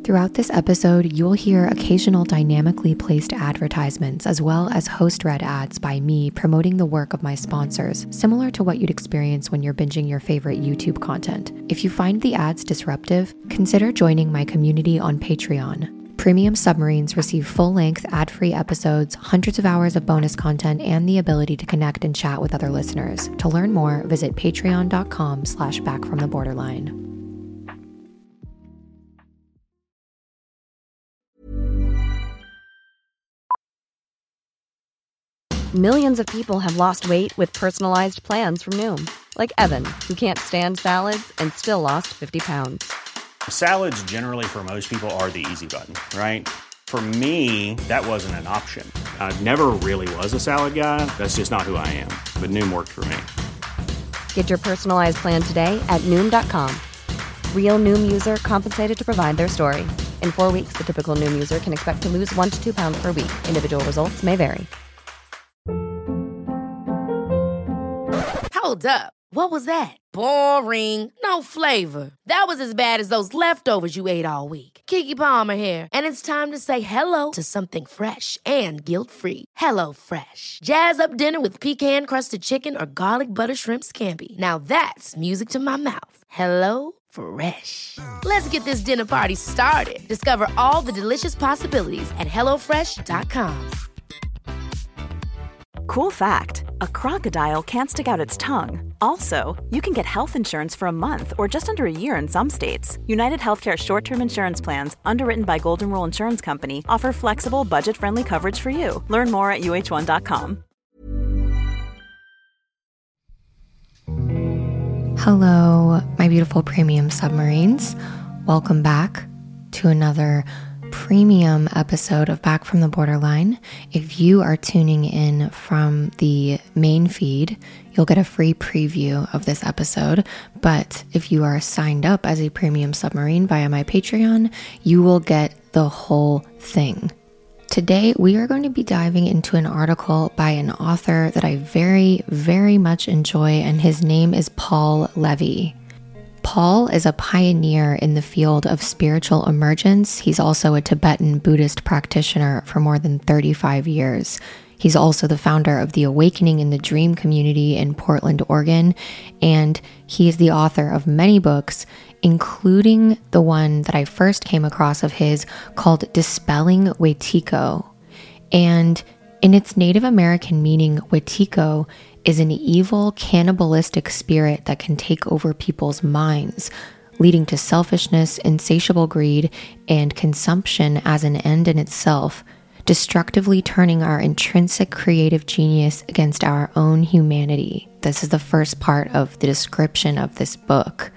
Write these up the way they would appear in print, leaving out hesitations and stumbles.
Throughout this episode, you'll hear occasional dynamically placed advertisements as well as host-read ads by me promoting the work of my sponsors, similar to what you'd experience when you're binging your favorite YouTube content. If you find the ads disruptive, consider joining my community on Patreon. Premium Submarines receive full-length, ad-free episodes, hundreds of hours of bonus content, and the ability to connect and chat with other listeners. To learn more, visit patreon.com/backfromtheborderline. Millions of people have lost weight with personalized plans from Noom. Like Evan, who can't stand salads and still lost 50 pounds. Salads generally for most people are the easy button, right? For me, that wasn't an option. I never really was a salad guy. That's just not who I am. But Noom worked for me. Get your personalized plan today at Noom.com. Real Noom user compensated to provide their story. In 4 weeks, the typical Noom user can expect to lose 1 to 2 pounds per week. Individual results may vary. Hold up. What was that? Boring. No flavor. That was as bad as those leftovers you ate all week. Keke Palmer here. And it's time to say hello to something fresh and guilt-free. Hello Fresh. Jazz up dinner with pecan-crusted chicken or garlic butter shrimp scampi. Now that's music to my mouth. Hello Fresh. Let's get this dinner party started. Discover all the delicious possibilities at hellofresh.com. Cool fact, a crocodile can't stick out its tongue. Also, you can get health insurance for a month or just under a year in some states. United Healthcare short-term insurance plans, underwritten by Golden Rule Insurance Company, offer flexible, budget-friendly coverage for you. Learn more at uh1.com. Hello, my beautiful premium submarines. Welcome back to another premium episode of Back from the Borderline. If you are tuning in from the main feed, you'll get a free preview of this episode. But if you are signed up as a premium submarine via my Patreon, you will get the whole thing. Today, we are going to be diving into an article by an author that I very, very much enjoy, and his name is Paul Levy. Paul is a pioneer in the field of spiritual emergence. He's also a Tibetan Buddhist practitioner for more than 35 years. He's also the founder of the Awakening in the Dream community in Portland, Oregon, and he is the author of many books, including the one that I first came across of his called Dispelling Wetiko. And in its Native American meaning, Wetiko is an evil, cannibalistic spirit that can take over people's minds, leading to selfishness, insatiable greed, and consumption as an end in itself, destructively turning our intrinsic creative genius against our own humanity. This is the first part of the description of this book.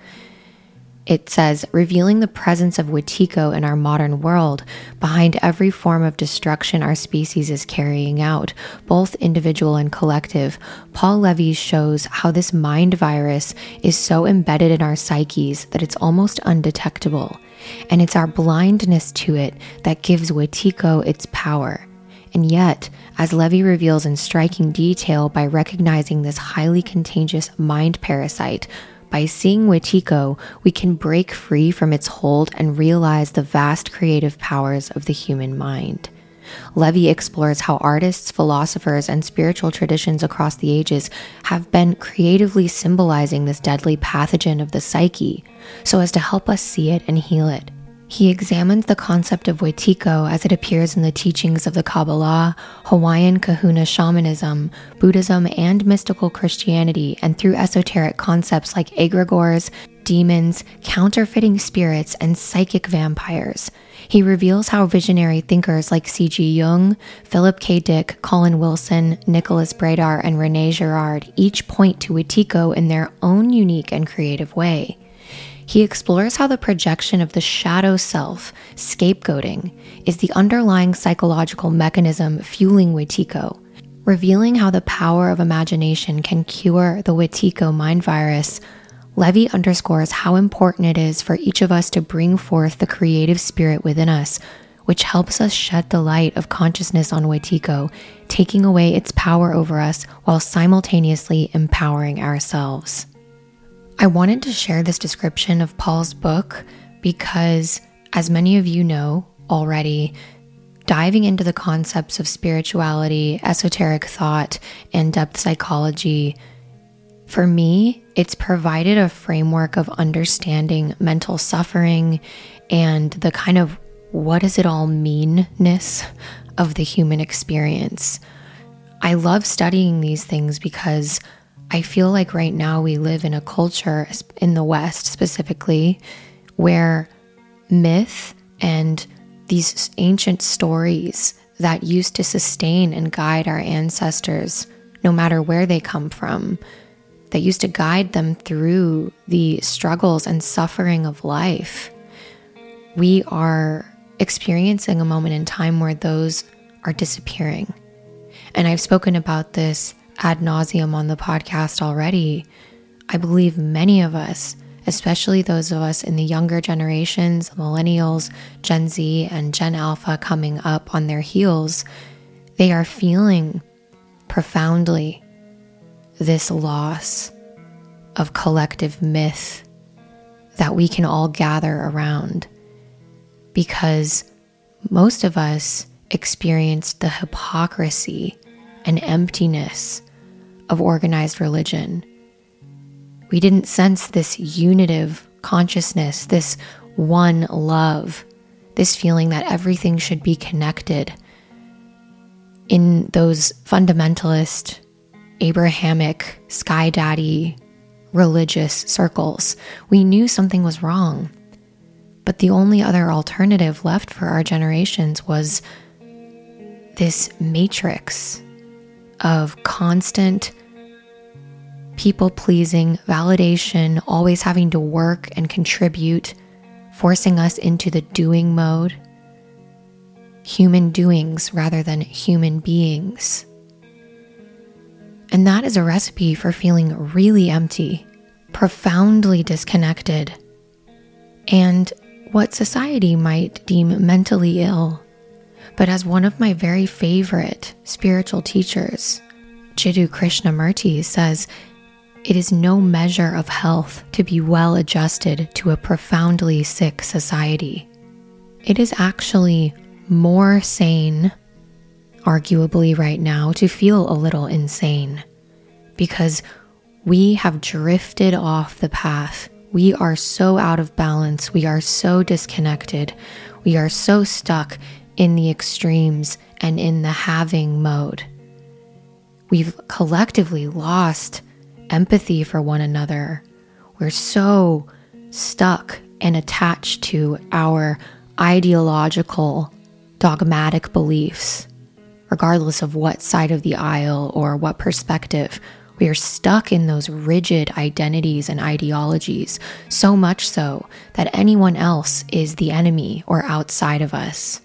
It says, revealing the presence of Wetiko in our modern world, behind every form of destruction our species is carrying out, both individual and collective, Paul Levy shows how this mind virus is so embedded in our psyches that it's almost undetectable. And it's our blindness to it that gives Wetiko its power. And yet, as Levy reveals in striking detail by recognizing this highly contagious mind parasite, by seeing Wetiko, we can break free from its hold and realize the vast creative powers of the human mind. Levy explores how artists, philosophers, and spiritual traditions across the ages have been creatively symbolizing this deadly pathogen of the psyche, so as to help us see it and heal it. He examines the concept of Wetiko as it appears in the teachings of the Kabbalah, Hawaiian Kahuna shamanism, Buddhism, and mystical Christianity, and through esoteric concepts like egregores, demons, counterfeiting spirits, and psychic vampires. He reveals how visionary thinkers like C.G. Jung, Philip K. Dick, Colin Wilson, Nicholas Bredar, and Rene Girard each point to Wetiko in their own unique and creative way. He explores how the projection of the shadow self, scapegoating, is the underlying psychological mechanism fueling Wetiko, revealing how the power of imagination can cure the Wetiko mind virus. Levy underscores how important it is for each of us to bring forth the creative spirit within us, which helps us shed the light of consciousness on Wetiko, taking away its power over us while simultaneously empowering ourselves. I wanted to share this description of Paul's book because as many of you know already, diving into the concepts of spirituality, esoteric thought, and depth psychology, for me, it's provided a framework of understanding mental suffering and the kind of what does it all mean-ness of the human experience. I love studying these things because I feel like right now we live in a culture, in the West specifically, where myth and these ancient stories that used to sustain and guide our ancestors, no matter where they come from, that used to guide them through the struggles and suffering of life, we are experiencing a moment in time where those are disappearing. And I've spoken about this ad nauseum on the podcast already. I believe many of us, especially those of us in the younger generations, millennials, Gen Z, and Gen Alpha coming up on their heels, they are feeling profoundly this loss of collective myth that we can all gather around, because most of us experienced the hypocrisy and emptiness of organized religion. We didn't sense this unitive consciousness, this one love, this feeling that everything should be connected. In those fundamentalist, Abrahamic, sky daddy, religious circles, we knew something was wrong. But the only other alternative left for our generations was this matrix of constant people-pleasing, validation, always having to work and contribute, forcing us into the doing mode, human doings rather than human beings. And that is a recipe for feeling really empty, profoundly disconnected, and what society might deem mentally ill. But as one of my very favorite spiritual teachers, Jiddu Krishnamurti, says, it is no measure of health to be well adjusted to a profoundly sick society. It is actually more sane, arguably right now, to feel a little insane, because we have drifted off the path. We are so out of balance. We are so disconnected. We are so stuck in the extremes and in the having mode. We've collectively lost empathy for one another. We're so stuck and attached to our ideological, dogmatic beliefs, regardless of what side of the aisle or what perspective. We are stuck in those rigid identities and ideologies, so much so that anyone else is the enemy or outside of us.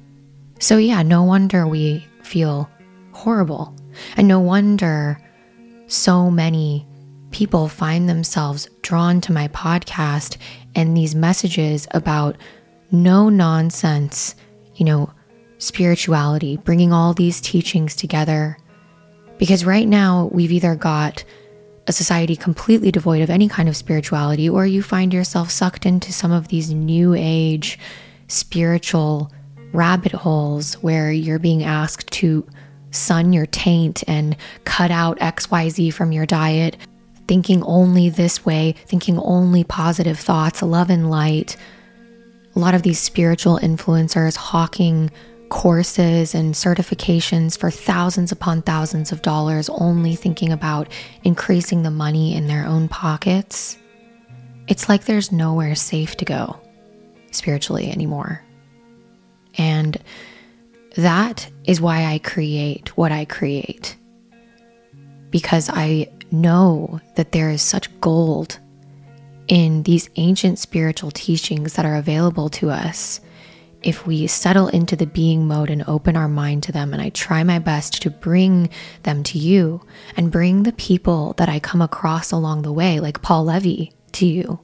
So yeah, no wonder we feel horrible. And no wonder so many people find themselves drawn to my podcast and these messages about no nonsense, spirituality, bringing all these teachings together. Because right now we've either got a society completely devoid of any kind of spirituality, or you find yourself sucked into some of these new age spiritual rabbit holes where you're being asked to sun your taint and cut out XYZ from your diet, thinking only this way, thinking only positive thoughts, love and light. A lot of these spiritual influencers hawking courses and certifications for thousands upon thousands of dollars, only thinking about increasing the money in their own pockets. It's like there's nowhere safe to go spiritually anymore. And that is why I create what I create. Because I know that there is such gold in these ancient spiritual teachings that are available to us if we settle into the being mode and open our mind to them. And I try my best to bring them to you and bring the people that I come across along the way, like Paul Levy, to you.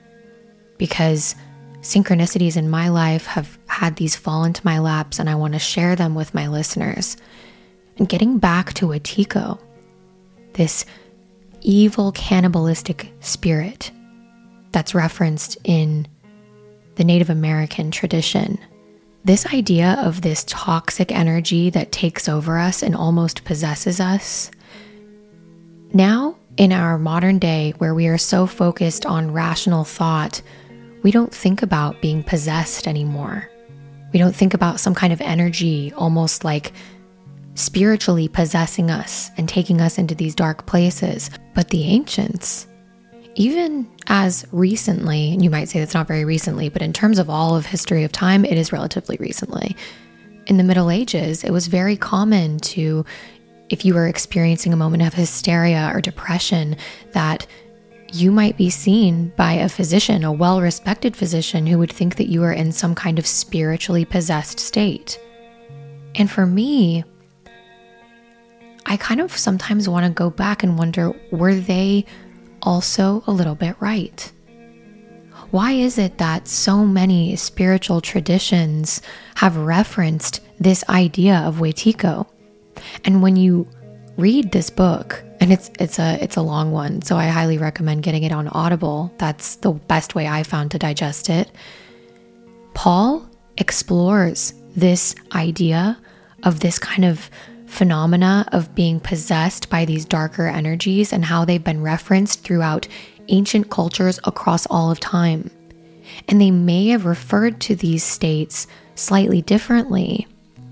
Because synchronicities in my life have had these fall into my laps, and I want to share them with my listeners. And getting back to Wetiko, this evil cannibalistic spirit that's referenced in the Native American tradition. This idea of this toxic energy that takes over us and almost possesses us. Now, in our modern day, where we are so focused on rational thought, we don't think about being possessed anymore. We don't think about some kind of energy almost like spiritually possessing us and taking us into these dark places. But the ancients, even as recently, and you might say that's not very recently, but in terms of all of history of time, it is relatively recently. In the Middle Ages, it was very common to, if you were experiencing a moment of hysteria or depression, that you might be seen by a physician, a well-respected physician, who would think that you were in some kind of spiritually possessed state. And for me, I kind of sometimes want to go back and wonder, were they also a little bit right? Why is it that so many spiritual traditions have referenced this idea of Wetiko? And when you read this book, and it's a long one, so I highly recommend getting it on Audible. That's the best way I found to digest it. Paul explores this idea of this kind of phenomena of being possessed by these darker energies and how they've been referenced throughout ancient cultures across all of time. And they may have referred to these states slightly differently,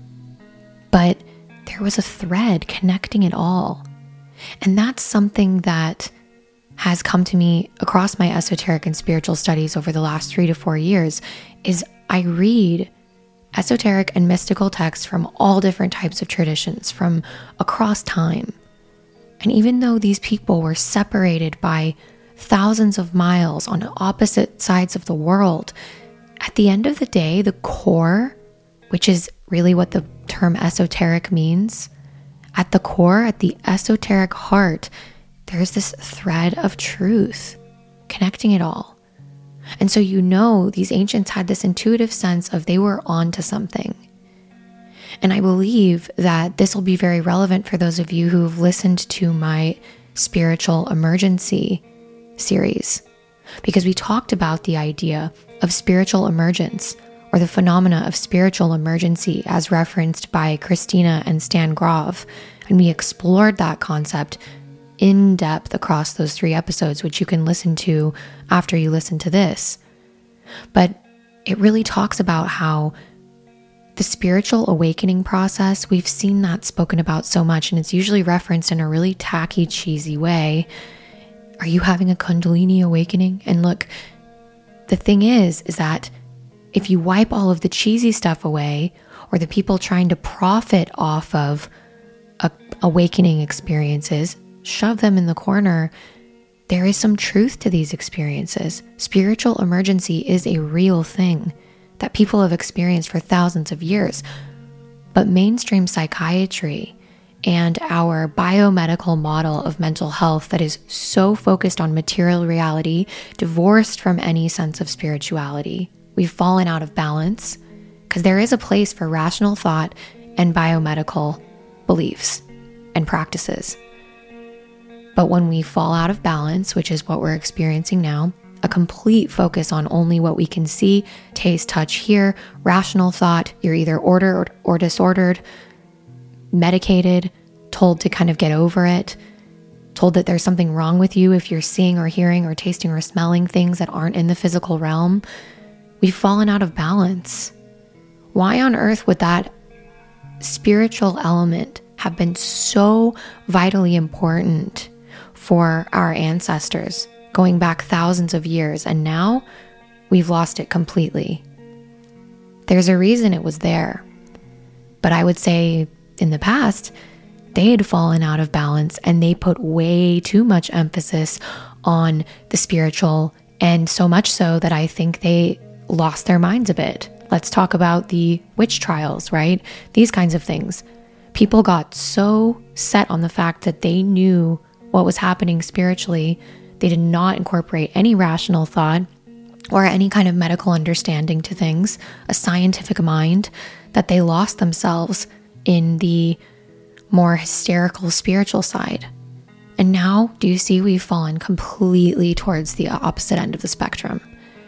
but there was a thread connecting it all. And that's something that has come to me across my esoteric and spiritual studies over the last 3 to 4 years, is I read esoteric and mystical texts from all different types of traditions from across time. And even though these people were separated by thousands of miles on opposite sides of the world, at the end of the day, the core, which is really what the term esoteric means, at the core, at the esoteric heart, there's this thread of truth connecting it all. And so these ancients had this intuitive sense of they were onto something. And I believe that this will be very relevant for those of you who've listened to my spiritual emergency series, because we talked about the idea of spiritual emergence, or the phenomena of spiritual emergency as referenced by Christina and Stan Grof. And we explored that concept in depth across those 3 episodes, which you can listen to after you listen to this. But it really talks about how the spiritual awakening process, we've seen that spoken about so much, and it's usually referenced in a really tacky, cheesy way. Are you having a Kundalini awakening? And look, the thing is that if you wipe all of the cheesy stuff away, or the people trying to profit off of awakening experiences, shove them in the corner, there is some truth to these experiences. Spiritual emergency is a real thing that people have experienced for thousands of years. But mainstream psychiatry and our biomedical model of mental health that is so focused on material reality, divorced from any sense of spirituality, we've fallen out of balance, because there is a place for rational thought and biomedical beliefs and practices. But when we fall out of balance, which is what we're experiencing now, a complete focus on only what we can see, taste, touch, hear, rational thought, you're either ordered or disordered, medicated, told to kind of get over it, told that there's something wrong with you if you're seeing or hearing or tasting or smelling things that aren't in the physical realm. We've fallen out of balance. Why on earth would that spiritual element have been so vitally important for our ancestors going back thousands of years, and now we've lost it completely? There's a reason it was there. But I would say in the past, they had fallen out of balance and they put way too much emphasis on the spiritual, and so much so that I think they lost their minds a bit. Let's talk about the witch trials, right? These kinds of things. People got so set on the fact that they knew what was happening spiritually. They did not incorporate any rational thought or any kind of medical understanding to things, a scientific mind, that they lost themselves in the more hysterical spiritual side. And now, do you see we've fallen completely towards the opposite end of the spectrum?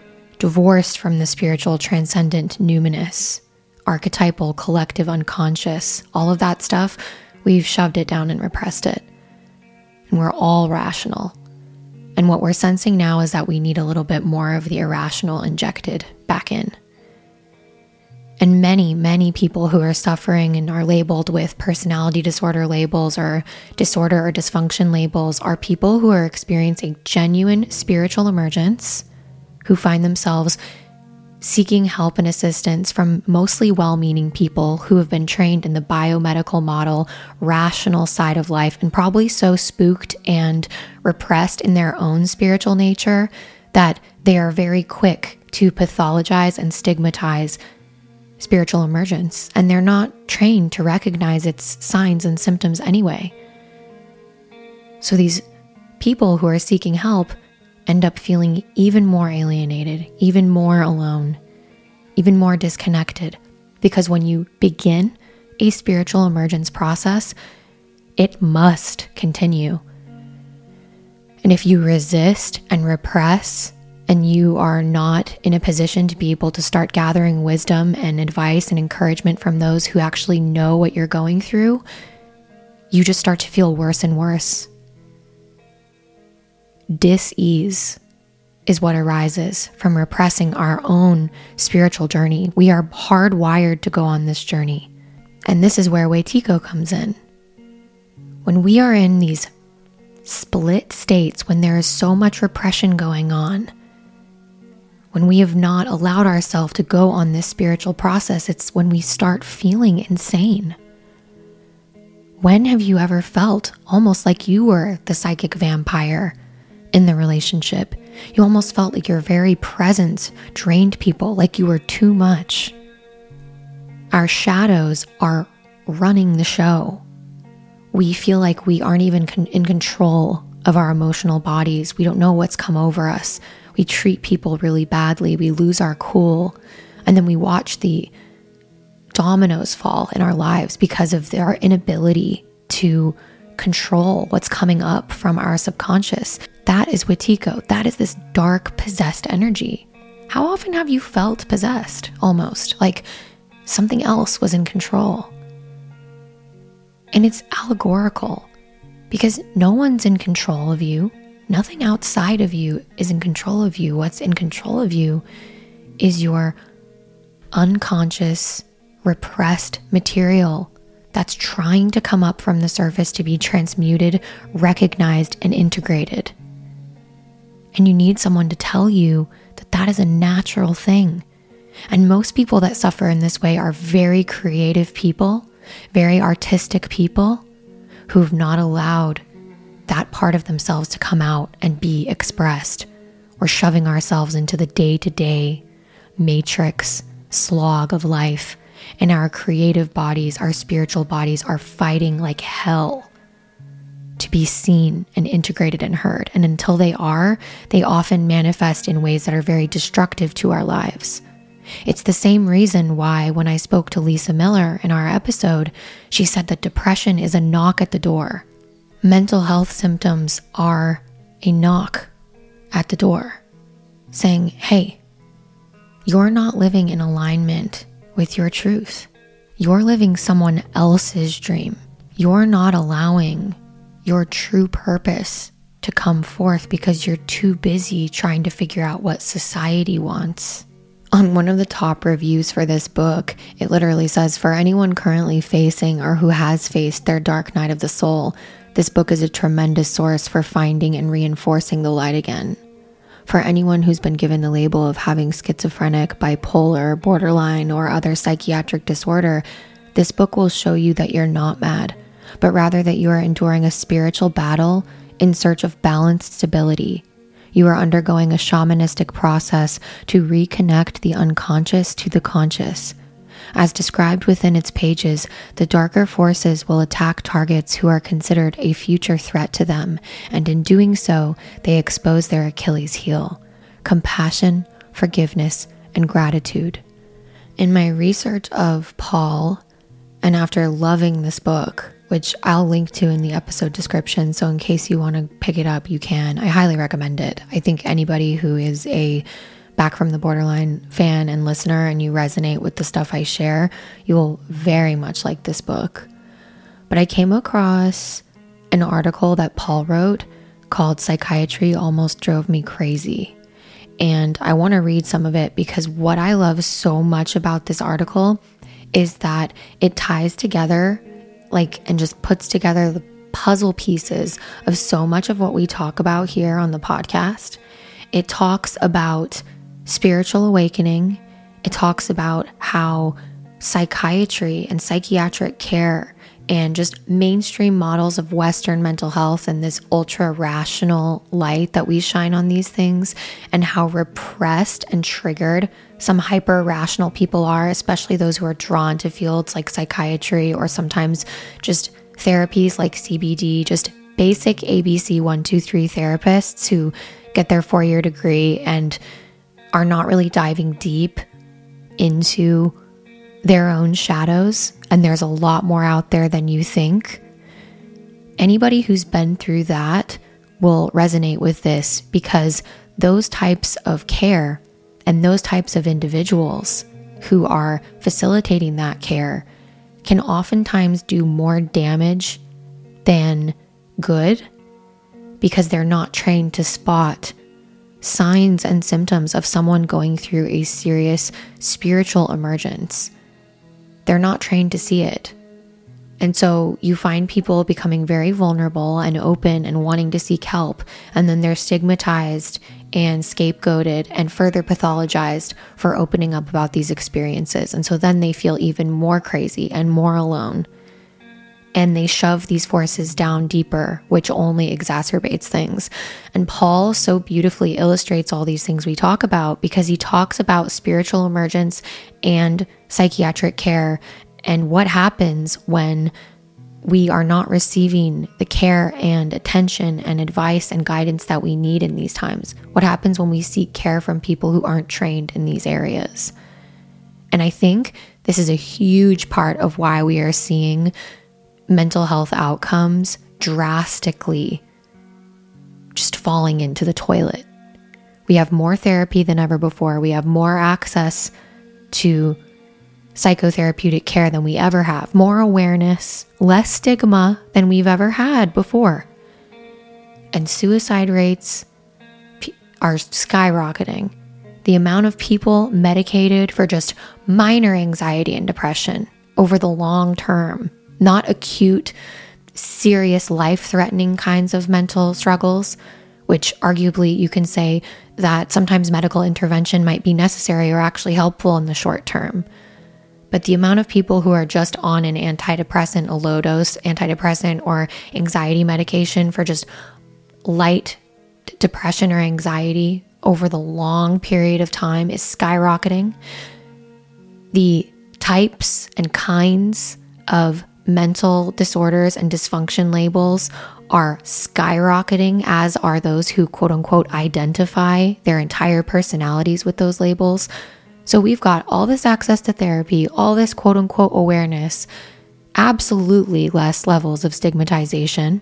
divorced from the spiritual, transcendent numinous, archetypal, collective, unconscious, all of that stuff, we've shoved it down and repressed it. And we're all rational. And what we're sensing now is that we need a little bit more of the irrational injected back in. And many, many people who are suffering and are labeled with personality disorder labels or disorder or dysfunction labels are people who are experiencing genuine spiritual emergence, who find themselves seeking help and assistance from mostly well-meaning people who have been trained in the biomedical model, rational side of life, and probably so spooked and repressed in their own spiritual nature that they are very quick to pathologize and stigmatize spiritual emergence, and they're not trained to recognize its signs and symptoms anyway. So these people who are seeking help end up feeling even more alienated, even more alone, even more disconnected, because when you begin a spiritual emergence process, it must continue. And if you resist and repress, and you are not in a position to be able to start gathering wisdom and advice and encouragement from those who actually know what you're going through, you just start to feel worse and worse. Dis-ease is what arises from repressing our own spiritual journey. We are hardwired to go on this journey. And this is where Wetiko comes in. When we are in these split states, when there is so much repression going on, when we have not allowed ourselves to go on this spiritual process, it's when we start feeling insane. When have you ever felt almost like you were the psychic vampire in the relationship? You almost felt like your very presence drained people, like you were too much. Our shadows are running the show. We feel like we aren't even in control of our emotional bodies. We don't know what's come over us. We treat people really badly. We lose our cool. And then we watch the dominoes fall in our lives because of our inability to control what's coming up from our subconscious. That is Wetiko. That is this dark, possessed energy. How often have you felt possessed? Almost like something else was in control. And it's allegorical because no one's in control of you. Nothing outside of you is in control of you. What's in control of you is your unconscious, repressed material that's trying to come up from the surface to be transmuted, recognized, and integrated. And you need someone to tell you that that is a natural thing. And most people that suffer in this way are very creative people, very artistic people who've not allowed that part of themselves to come out and be expressed. We're shoving ourselves into the day-to-day matrix slog of life, and our creative bodies, our spiritual bodies are fighting like hell to be seen and integrated and heard. And until they are, they often manifest in ways that are very destructive to our lives. It's the same reason why when I spoke to Lisa Miller in our episode, she said that depression is a knock at the door. Mental health symptoms are a knock at the door saying, hey, you're not living in alignment with your truth. You're living someone else's dream. You're not allowing your true purpose to come forth because you're too busy trying to figure out what society wants. On one of the top reviews for this book, it literally says, for anyone currently facing or who has faced their dark night of the soul, this book is a tremendous source for finding and reinforcing the light again. For anyone who's been given the label of having schizophrenic, bipolar, borderline, or other psychiatric disorder, this book will show you that you're not mad, but rather that you are enduring a spiritual battle in search of balanced stability. You are undergoing a shamanistic process to reconnect the unconscious to the conscious. As described within its pages, the darker forces will attack targets who are considered a future threat to them, and in doing so, they expose their Achilles heel: compassion, forgiveness, and gratitude. In my research of Paul, and after loving this book, which I'll link to in the episode description, so in case you want to pick it up, you can. I highly recommend it. I think anybody who is a Back from the Borderline fan and listener and you resonate with the stuff I share, you will very much like this book. But I came across an article that Paul wrote called Psychiatry Almost Drove Me Crazy. And I want to read some of it because what I love so much about this article is that it ties together and just puts together the puzzle pieces of so much of what we talk about here on the podcast. It talks about spiritual awakening. It talks about how psychiatry and psychiatric care and just mainstream models of Western mental health and this ultra rational light that we shine on these things, and how repressed and triggered some hyper rational people are, especially those who are drawn to fields like psychiatry or sometimes just therapies like CBD, just basic ABC 1, 2, 3 therapists who get their 4-year degree and are not really diving deep into their own shadows. And there's a lot more out there than you think. Anybody who's been through that will resonate with this, because those types of care and those types of individuals who are facilitating that care can oftentimes do more damage than good, because they're not trained to spot signs and symptoms of someone going through a serious spiritual emergence. They're not trained to see it. And so you find people becoming very vulnerable and open and wanting to seek help, and then they're stigmatized and scapegoated and further pathologized for opening up about these experiences. And so then they feel even more crazy and more alone. And they shove these forces down deeper, which only exacerbates things. And Paul so beautifully illustrates all these things we talk about, because he talks about spiritual emergence and psychiatric care and what happens when we are not receiving the care and attention and advice and guidance that we need in these times. What happens when we seek care from people who aren't trained in these areas? And I think this is a huge part of why we are seeing mental health outcomes drastically just falling into the toilet. We have more therapy than ever before. We have more access to psychotherapeutic care than we ever have, more awareness, less stigma than we've ever had before. And suicide rates are skyrocketing. The amount of people medicated for just minor anxiety and depression over the long term, not acute, serious, life-threatening kinds of mental struggles, which arguably you can say that sometimes medical intervention might be necessary or actually helpful in the short term. But the amount of people who are just on an antidepressant, a low-dose antidepressant or anxiety medication for just light depression or anxiety over the long period of time is skyrocketing. The types and kinds of mental disorders and dysfunction labels are skyrocketing, as are those who quote unquote identify their entire personalities with those labels. So we've got all this access to therapy, all this quote unquote awareness, absolutely less levels of stigmatization,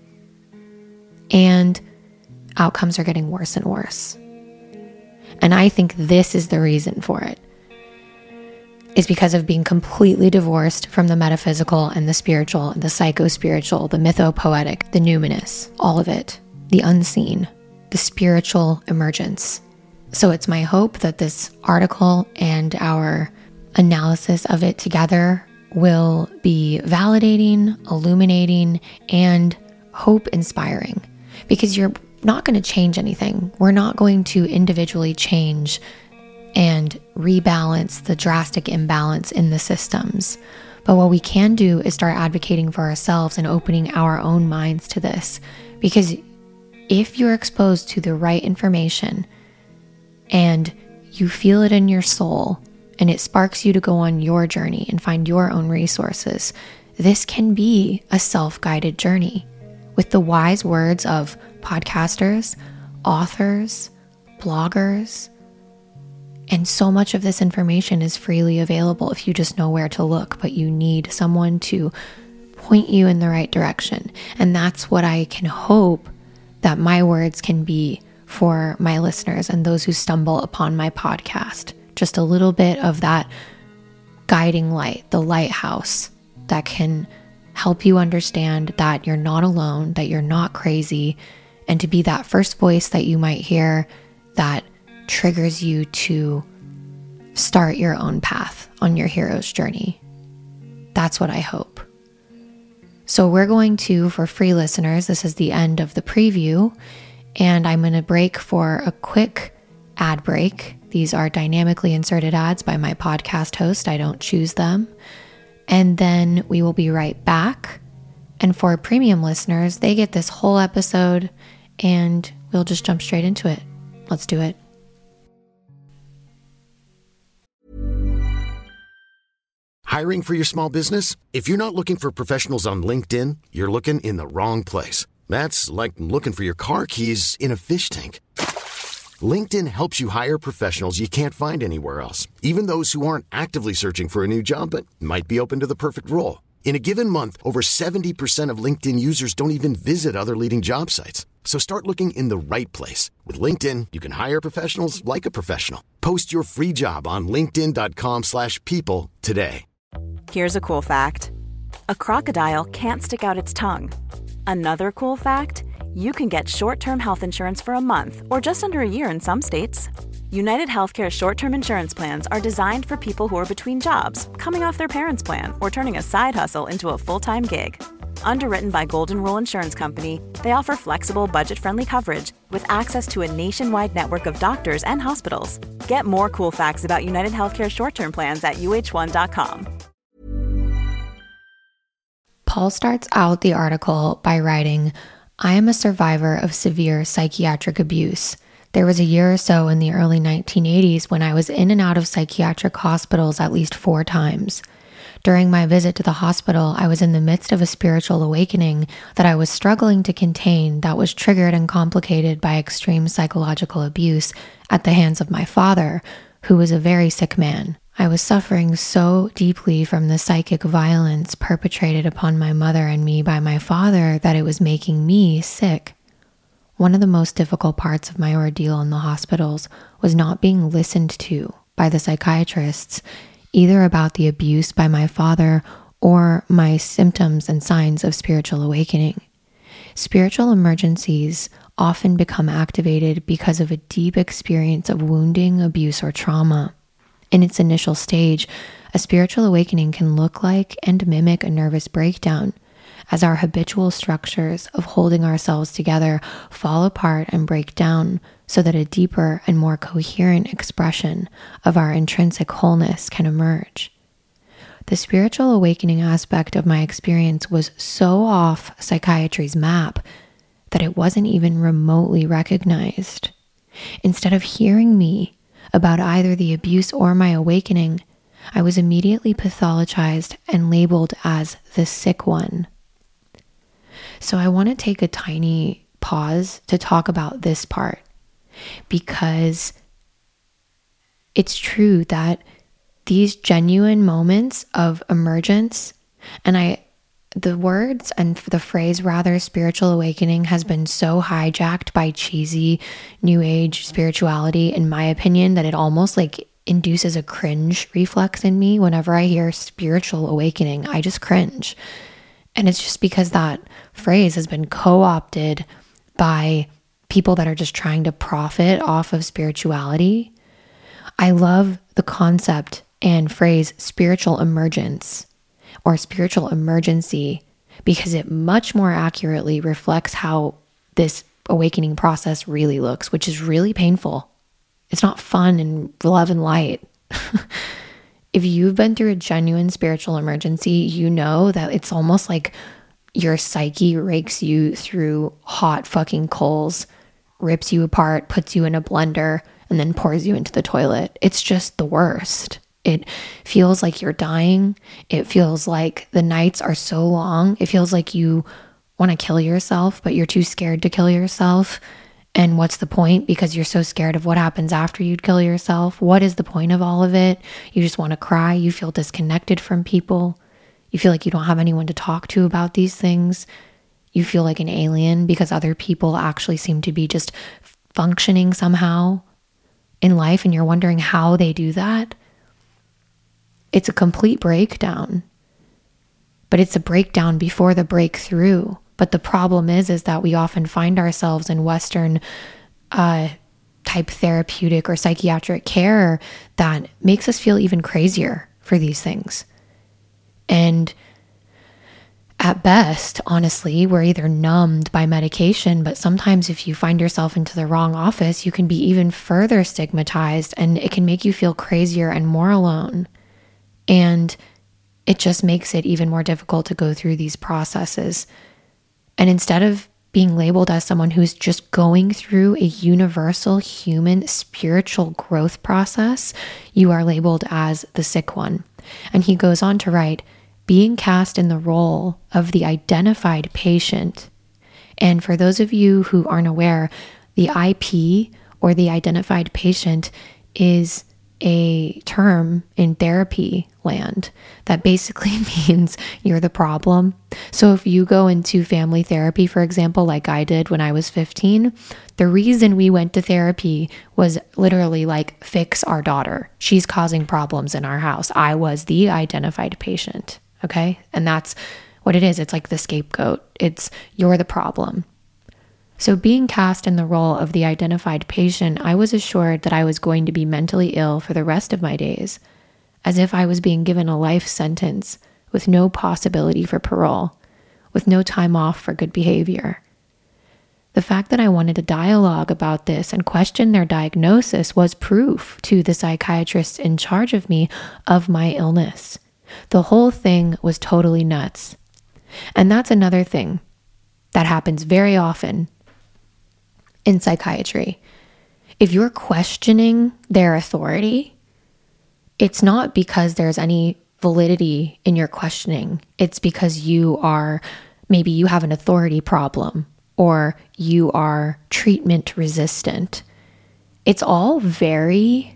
and outcomes are getting worse and worse. And I think this is the reason for it. Is because of being completely divorced from the metaphysical and the spiritual, the psycho-spiritual, the mythopoetic, the numinous, all of it, the unseen, the spiritual emergence. So it's my hope that this article and our analysis of it together will be validating, illuminating, and hope-inspiring, because you're not going to change anything. We're not going to individually change and rebalance the drastic imbalance in the systems. But what we can do is start advocating for ourselves and opening our own minds to this. Because if you're exposed to the right information and you feel it in your soul and it sparks you to go on your journey and find your own resources, this can be a self-guided journey with the wise words of podcasters, authors, bloggers. And so much of this information is freely available if you just know where to look, but you need someone to point you in the right direction. And that's what I can hope that my words can be for my listeners and those who stumble upon my podcast. Just a little bit of that guiding light, the lighthouse that can help you understand that you're not alone, that you're not crazy, and to be that first voice that you might hear that triggers you to start your own path on your hero's journey. That's what I hope. So we're going to, for free listeners, this is the end of the preview, and I'm going to break for a quick ad break. These are dynamically inserted ads by my podcast host. I don't choose them. And then we will be right back. And for premium listeners, they get this whole episode and we'll just jump straight into it. Let's do it. Hiring for your small business? If you're not looking for professionals on LinkedIn, you're looking in the wrong place. That's like looking for your car keys in a fish tank. LinkedIn helps you hire professionals you can't find anywhere else, even those who aren't actively searching for a new job but might be open to the perfect role. In a given month, over 70% of LinkedIn users don't even visit other leading job sites. So start looking in the right place. With LinkedIn, you can hire professionals like a professional. Post your free job on linkedin.com/people today. Here's a cool fact. A crocodile can't stick out its tongue. Another cool fact, you can get short-term health insurance for a month or just under a year in some states. United Healthcare short-term insurance plans are designed for people who are between jobs, coming off their parents' plan, or turning a side hustle into a full-time gig. Underwritten by Golden Rule Insurance Company, they offer flexible, budget-friendly coverage with access to a nationwide network of doctors and hospitals. Get more cool facts about United Healthcare short-term plans at uh1.com. Paul starts out the article by writing, "I am a survivor of severe psychiatric abuse. There was a year or so in the early 1980s when I was in and out of psychiatric hospitals at least 4 times. During my visit to the hospital, I was in the midst of a spiritual awakening that I was struggling to contain that was triggered and complicated by extreme psychological abuse at the hands of my father, who was a very sick man. I was suffering so deeply from the psychic violence perpetrated upon my mother and me by my father that it was making me sick. One of the most difficult parts of my ordeal in the hospitals was not being listened to by the psychiatrists, either about the abuse by my father or my symptoms and signs of spiritual awakening. Spiritual emergencies often become activated because of a deep experience of wounding, abuse, or trauma. In its initial stage, a spiritual awakening can look like and mimic a nervous breakdown, as our habitual structures of holding ourselves together fall apart and break down so that a deeper and more coherent expression of our intrinsic wholeness can emerge. The spiritual awakening aspect of my experience was so off psychiatry's map that it wasn't even remotely recognized. Instead of hearing me about either the abuse or my awakening, I was immediately pathologized and labeled as the sick one. So I want to take a tiny pause to talk about this part, because it's true that these genuine moments of emergence, and the words and the phrase rather spiritual awakening has been so hijacked by cheesy new age spirituality, in my opinion, that it almost like induces a cringe reflex in me. Whenever I hear spiritual awakening, I just cringe. And it's just because that phrase has been co-opted by people that are just trying to profit off of spirituality. I love the concept and phrase spiritual emergence or spiritual emergency, because it much more accurately reflects how this awakening process really looks, which is really painful. It's not fun and love and light. If you've been through a genuine spiritual emergency, you know that it's almost like your psyche rakes you through hot fucking coals, rips you apart, puts you in a blender, and then pours you into the toilet. It's just the worst. It feels like you're dying. It feels like the nights are so long. It feels like you want to kill yourself, but you're too scared to kill yourself. And what's the point? Because you're so scared of what happens after you'd kill yourself. What is the point of all of it? You just want to cry. You feel disconnected from people. You feel like you don't have anyone to talk to about these things. You feel like an alien because other people actually seem to be just functioning somehow in life and you're wondering how they do that, it's a complete breakdown. But it's a breakdown before the breakthrough. But the problem is that we often find ourselves in Western type therapeutic or psychiatric care that makes us feel even crazier for these things. And at best, honestly, we're either numbed by medication, but sometimes if you find yourself into the wrong office, you can be even further stigmatized and it can make you feel crazier and more alone. And it just makes it even more difficult to go through these processes. And instead of being labeled as someone who's just going through a universal human spiritual growth process, you are labeled as the sick one. And he goes on to write, being cast in the role of the identified patient. And for those of you who aren't aware, the IP or the identified patient is a term in therapy land that basically means you're the problem. So if you go into family therapy, for example, like I did when I was 15, the reason we went to therapy was literally like, fix our daughter. She's causing problems in our house. I was the identified patient. Okay. And that's what it is. It's like the scapegoat. It's you're the problem. So being cast in the role of the identified patient, I was assured that I was going to be mentally ill for the rest of my days, as if I was being given a life sentence with no possibility for parole, with no time off for good behavior. The fact that I wanted a dialogue about this and question their diagnosis was proof to the psychiatrists in charge of me of my illness. The whole thing was totally nuts. And that's another thing that happens very often in psychiatry. If you're questioning their authority, it's not because there's any validity in your questioning. It's because maybe you have an authority problem or you are treatment resistant. It's all very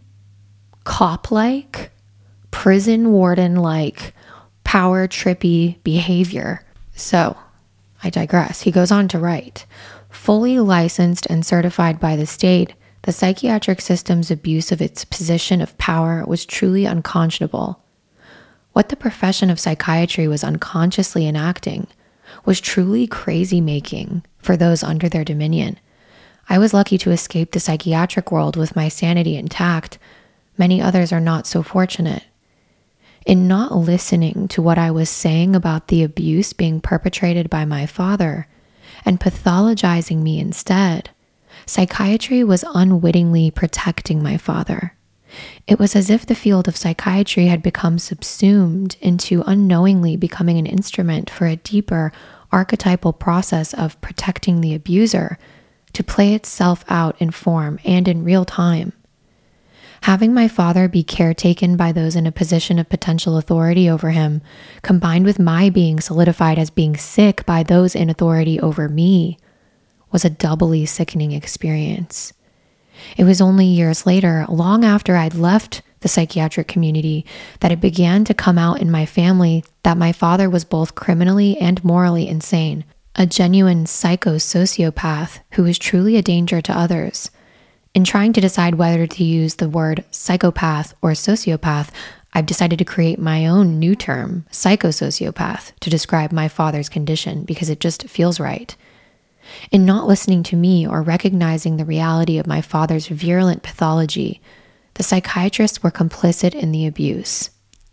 cop-like, prison warden-like, power trippy behavior. So I digress. He goes on to write, fully licensed and certified by the state, the psychiatric system's abuse of its position of power was truly unconscionable. What the profession of psychiatry was unconsciously enacting was truly crazy-making for those under their dominion. I was lucky to escape the psychiatric world with my sanity intact. Many others are not so fortunate. In not listening to what I was saying about the abuse being perpetrated by my father and pathologizing me instead, psychiatry was unwittingly protecting my father. It was as if the field of psychiatry had become subsumed into unknowingly becoming an instrument for a deeper archetypal process of protecting the abuser to play itself out in form and in real time. Having my father be caretaken by those in a position of potential authority over him, combined with my being solidified as being sick by those in authority over me, was a doubly sickening experience. It was only years later, long after I'd left the psychiatric community, that it began to come out in my family that my father was both criminally and morally insane, a genuine psychosociopath who was truly a danger to others. In trying to decide whether to use the word psychopath or sociopath, I've decided to create my own new term, psychosociopath, to describe my father's condition because it just feels right. In not listening to me or recognizing the reality of my father's virulent pathology, the psychiatrists were complicit in the abuse.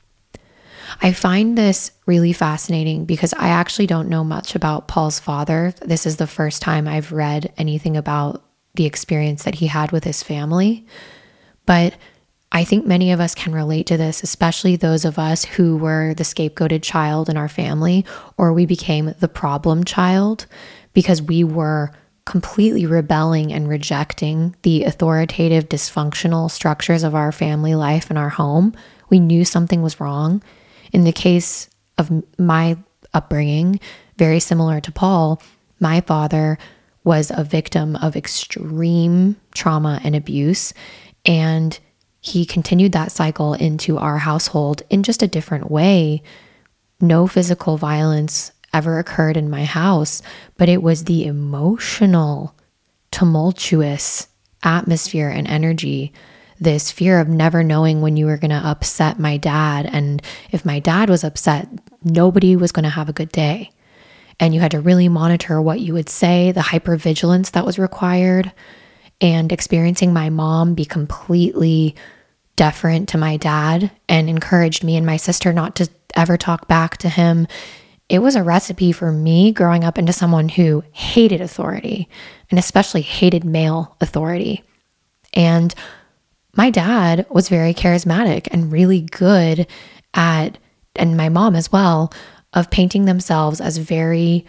I find this really fascinating because I actually don't know much about Paul's father. This is the first time I've read anything about the experience that he had with his family. But I think many of us can relate to this, especially those of us who were the scapegoated child in our family, or we became the problem child because we were completely rebelling and rejecting the authoritative, dysfunctional structures of our family life and our home. We knew something was wrong. In the case of my upbringing, very similar to Paul, my father was a victim of extreme trauma and abuse, and he continued that cycle into our household in just a different way. No physical violence ever occurred in my house, but it was the emotional, tumultuous atmosphere and energy, this fear of never knowing when you were going to upset my dad. And if my dad was upset, nobody was going to have a good day. And you had to really monitor what you would say, the hypervigilance that was required, and experiencing my mom be completely deferent to my dad and encouraged me and my sister not to ever talk back to him. It was a recipe for me growing up into someone who hated authority, and especially hated male authority. And my dad was very charismatic and really good at, and my mom as well, of painting themselves as very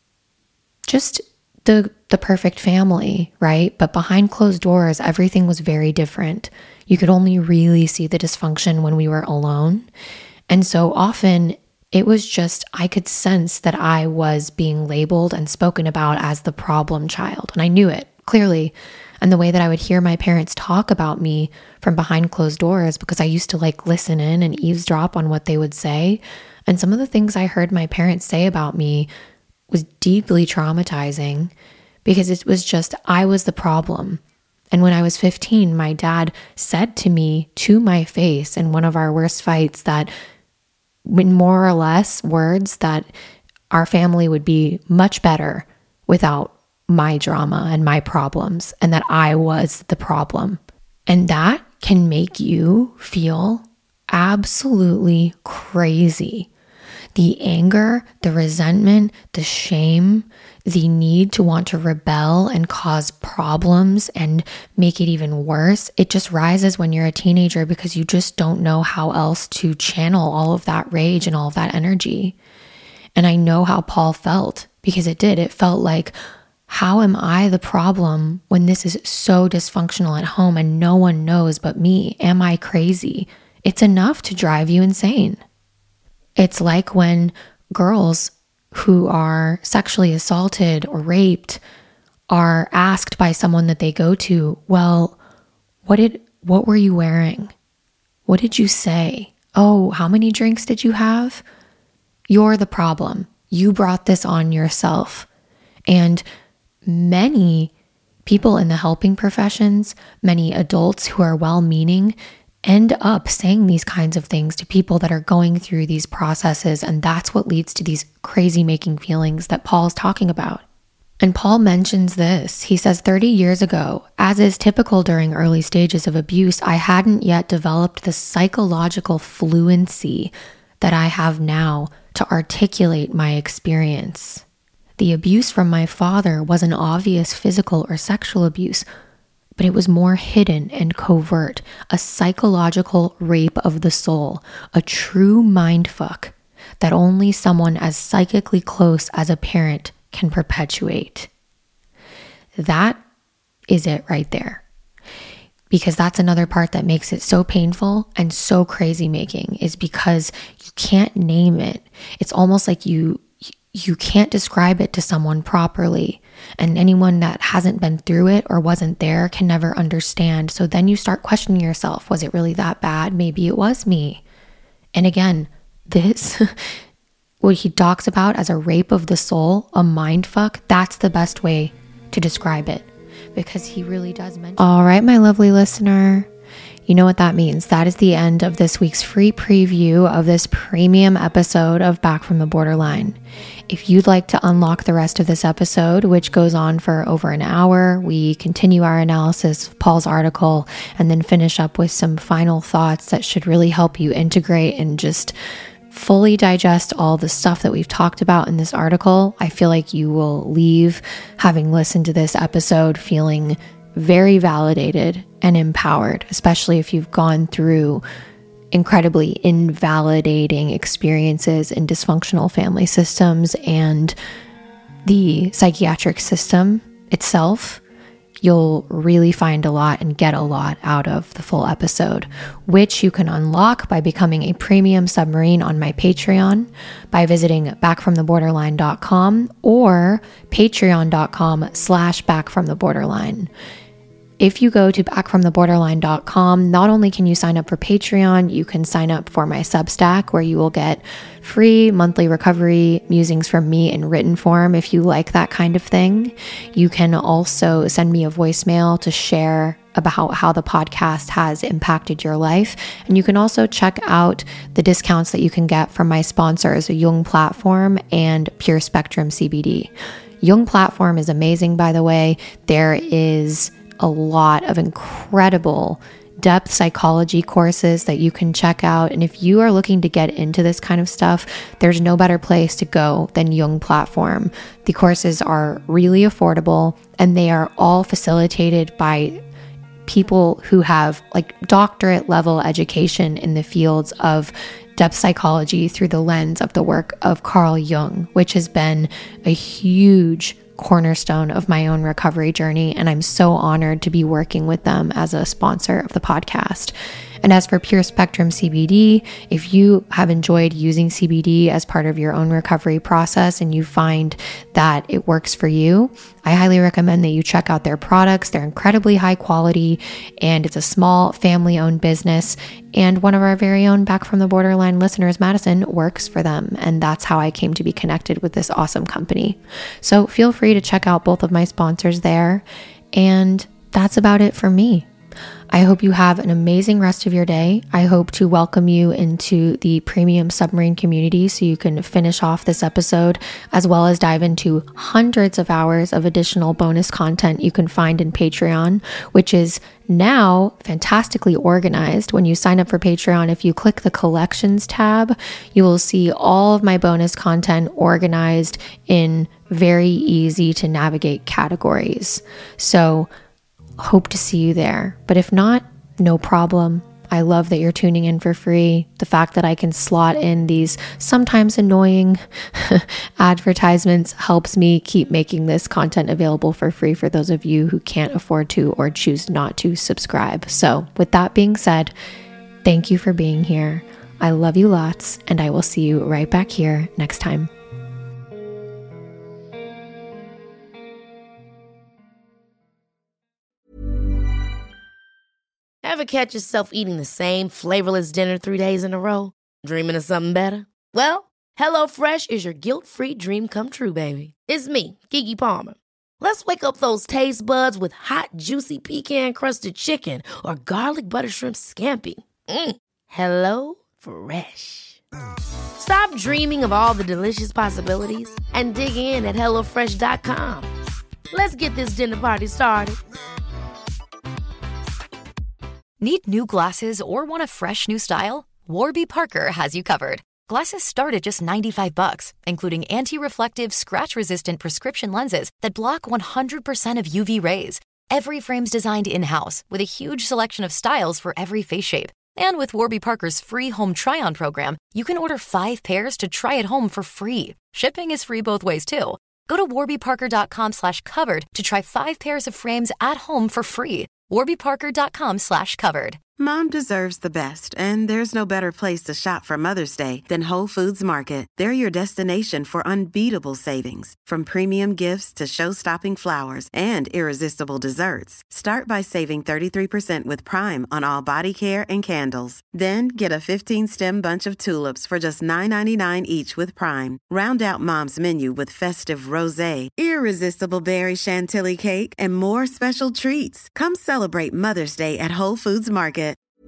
just the perfect family, right? But behind closed doors, everything was very different. You could only really see the dysfunction when we were alone. And so often it was just, I could sense that I was being labeled and spoken about as the problem child. And I knew it clearly. And the way that I would hear my parents talk about me from behind closed doors, because I used to like listen in and eavesdrop on what they would say. And some of the things I heard my parents say about me was deeply traumatizing, because it was just, I was the problem. And when I was 15, my dad said to me to my face in one of our worst fights that, in more or less words, that our family would be much better without my drama and my problems, and that I was the problem. And that can make you feel absolutely crazy. The anger, the resentment, the shame, the need to want to rebel and cause problems and make it even worse, it just rises when you're a teenager, because you just don't know how else to channel all of that rage and all of that energy. And I know how Paul felt, because it did. It felt like, how am I the problem when this is so dysfunctional at home and no one knows but me? Am I crazy? It's enough to drive you insane. It's like when girls who are sexually assaulted or raped are asked by someone that they go to, well, what were you wearing? What did you say? Oh, how many drinks did you have? You're the problem. You brought this on yourself. And many people in the helping professions, many adults who are well-meaning, end up saying these kinds of things to people that are going through these processes. And that's what leads to these crazy making feelings that Paul's talking about. And Paul mentions this. He says, 30 years ago, as is typical during early stages of abuse, I hadn't yet developed the psychological fluency that I have now to articulate my experience. The abuse from my father wasn't obvious physical or sexual abuse, but it was more hidden and covert, a psychological rape of the soul, a true mindfuck that only someone as psychically close as a parent can perpetuate. That is it right there. Because that's another part that makes it so painful and so crazy making, is because you can't name it. It's almost like you can't describe it to someone properly. And anyone that hasn't been through it or wasn't there can never understand. So then you start questioning yourself. Was it really that bad? Maybe it was me. And again, this, what he talks about as a rape of the soul, a mindfuck, that's the best way to describe it, because he really does mention. All right, my lovely listener. You know what that means. That is the end of this week's free preview of this premium episode of Back from the Borderline. If you'd like to unlock the rest of this episode, which goes on for over an hour, we continue our analysis of Paul's article and then finish up with some final thoughts that should really help you integrate and just fully digest all the stuff that we've talked about in this article. I feel like you will leave, having listened to this episode, feeling very validated and empowered, especially if you've gone through incredibly invalidating experiences in dysfunctional family systems and the psychiatric system itself. You'll really find a lot and get a lot out of the full episode, which you can unlock by becoming a premium submarine on my Patreon by visiting backfromtheborderline.com or patreon.com/backfromtheborderline. If you go to backfromtheborderline.com, not only can you sign up for Patreon, you can sign up for my Substack where you will get free monthly recovery musings from me in written form if you like that kind of thing. You can also send me a voicemail to share about how the podcast has impacted your life. And you can also check out the discounts that you can get from my sponsors, Jung Platform and Pure Spectrum CBD. Jung Platform is amazing, by the way. There is a lot of incredible depth psychology courses that you can check out. And if you are looking to get into this kind of stuff, there's no better place to go than Jung Platform. The courses are really affordable and they are all facilitated by people who have like doctorate level education in the fields of depth psychology through the lens of the work of Carl Jung, which has been a huge cornerstone of my own recovery journey. And I'm so honored to be working with them as a sponsor of the podcast. And as for Pure Spectrum CBD, if you have enjoyed using CBD as part of your own recovery process and you find that it works for you, I highly recommend that you check out their products. They're incredibly high quality and it's a small family-owned business. And one of our very own Back from the Borderline listeners, Madison, works for them. And that's how I came to be connected with this awesome company. So feel free to check out both of my sponsors there. And that's about it for me. I hope you have an amazing rest of your day. I hope to welcome you into the Premium Submarine community so you can finish off this episode as well as dive into hundreds of hours of additional bonus content you can find in Patreon, which is now fantastically organized. When you sign up for Patreon, if you click the collections tab, you will see all of my bonus content organized in very easy to navigate categories. So hope to see you there. But if not, no problem. I love that you're tuning in for free. The fact that I can slot in these sometimes annoying advertisements helps me keep making this content available for free for those of you who can't afford to or choose not to subscribe. So with that being said, thank you for being here. I love you lots, and I will see you right back here next time. Ever catch yourself eating the same flavorless dinner 3 days in a row? Dreaming of something better? Well, HelloFresh is your guilt-free dream come true, baby. It's me, Keke Palmer. Let's wake up those taste buds with hot, juicy pecan-crusted chicken or garlic butter shrimp scampi. HelloFresh. Stop dreaming of all the delicious possibilities and dig in at HelloFresh.com. Let's get this dinner party started. Need new glasses or want a fresh new style? Warby Parker has you covered. Glasses start at just $95, including anti-reflective, scratch-resistant prescription lenses that block 100% of UV rays. Every frame's designed in-house with a huge selection of styles for every face shape. And with Warby Parker's free home try-on program, you can order 5 pairs to try at home for free. Shipping is free both ways, too. Go to warbyparker.com/covered to try 5 pairs of frames at home for free. warbyparker.com/covered. Mom deserves the best, and there's no better place to shop for Mother's Day than Whole Foods Market. They're your destination for unbeatable savings, from premium gifts to show-stopping flowers and irresistible desserts. Start by saving 33% with Prime on all body care and candles. Then get a 15-stem bunch of tulips for just $9.99 each with Prime. Round out Mom's menu with festive rosé, irresistible berry chantilly cake, and more special treats. Come celebrate Mother's Day at Whole Foods Market.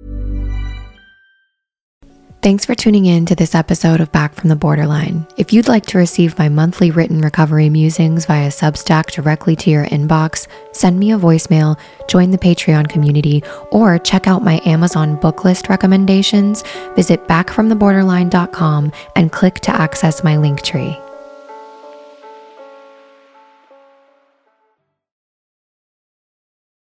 Thanks for tuning in to this episode of Back from the Borderline. If you'd like to receive my monthly written recovery musings via Substack directly to your inbox, send me a voicemail, join the Patreon community, or check out my Amazon book list recommendations. Visit backfromtheborderline.com and click to access my link tree.